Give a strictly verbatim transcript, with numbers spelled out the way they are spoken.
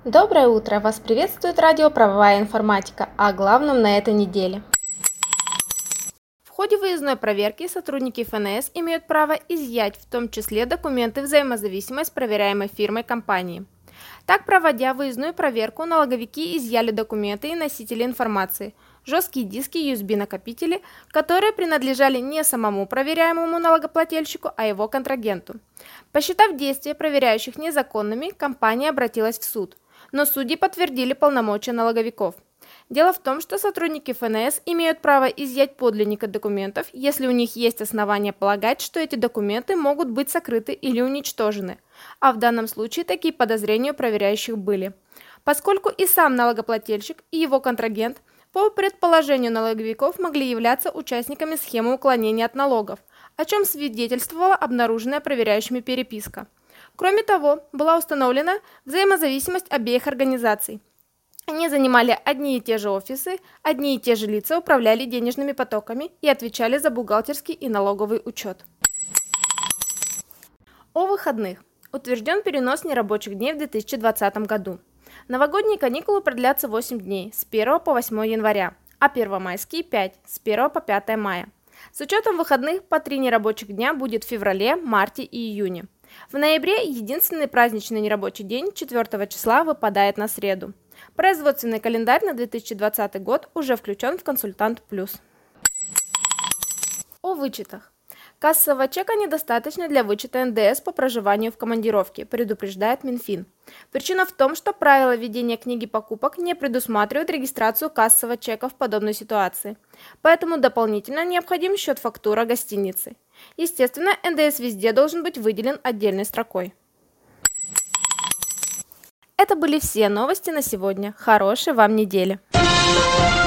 Доброе утро! Вас приветствует радио «Правовая информатика», о главном на этой неделе. В ходе выездной проверки сотрудники эф эн эс имеют право изъять в том числе документы взаимозависимой с проверяемой фирмой компании. Так, проводя выездную проверку, налоговики изъяли документы и носители информации, жесткие диски ю эс би-накопители, которые принадлежали не самому проверяемому налогоплательщику, а его контрагенту. Посчитав действия проверяющих незаконными, компания обратилась в суд, но судьи подтвердили полномочия налоговиков. Дело в том, что сотрудники эф эн эс имеют право изъять подлинника документов, если у них есть основания полагать, что эти документы могут быть сокрыты или уничтожены, а в данном случае такие подозрения у проверяющих были. Поскольку и сам налогоплательщик, и его контрагент по предположению налоговиков могли являться участниками схемы уклонения от налогов, о чем свидетельствовала обнаруженная проверяющими переписка. Кроме того, была установлена взаимозависимость обеих организаций. Они занимали одни и те же офисы, одни и те же лица управляли денежными потоками и отвечали за бухгалтерский и налоговый учет. О выходных. Утвержден перенос нерабочих дней в две тысячи двадцатом году. Новогодние каникулы продлятся восемь дней, с первого по восьмое января, а первомайские пять, с первого по пятое мая. С учетом выходных по три нерабочих дня будет в феврале, марте и июне. В ноябре единственный праздничный нерабочий день четвёртого числа выпадает на среду. Производственный календарь на две тысячи двадцатый год уже включен в Консультант Плюс. О вычетах. Кассового чека недостаточно для вычета эн дэ эс по проживанию в командировке, предупреждает Минфин. Причина в том, что правила ведения книги покупок не предусматривают регистрацию кассового чека в подобной ситуации. Поэтому дополнительно необходим счет-фактура гостиницы. Естественно, эн дэ эс везде должен быть выделен отдельной строкой. Это были все новости на сегодня. Хорошей вам недели!